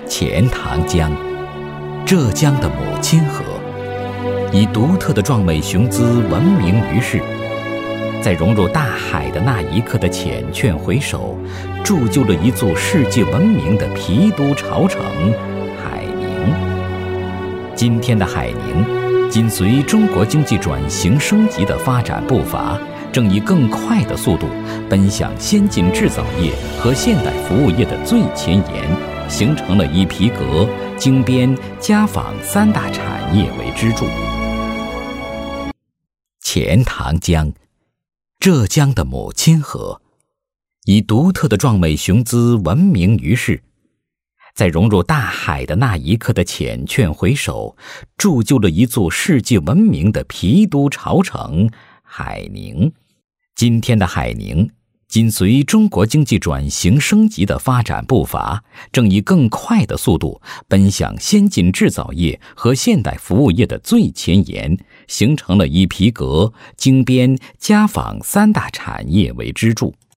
钱塘江，浙江的母亲河，以独特的壮美雄姿闻名于世。在融入大海的那一刻的缱绻回首，铸就了一座世界闻名的皮都潮城海宁。今天的海宁，紧随中国经济转型升级的发展步伐，正以更快的速度奔向先进制造业和现代服务业的最前沿，形成了以皮革、精编、家纺三大产业为支柱。钱塘江，浙江的母亲河，以独特的壮美雄姿闻名于世。在融入大海的那一刻的缱绻回首，铸就了一座世界闻名的皮都潮城海宁。今天的海宁，紧随中国经济转型升级的发展步伐，正以更快的速度奔向先进制造业和现代服务业的最前沿，形成了以皮革、精编、家纺三大产业为支柱。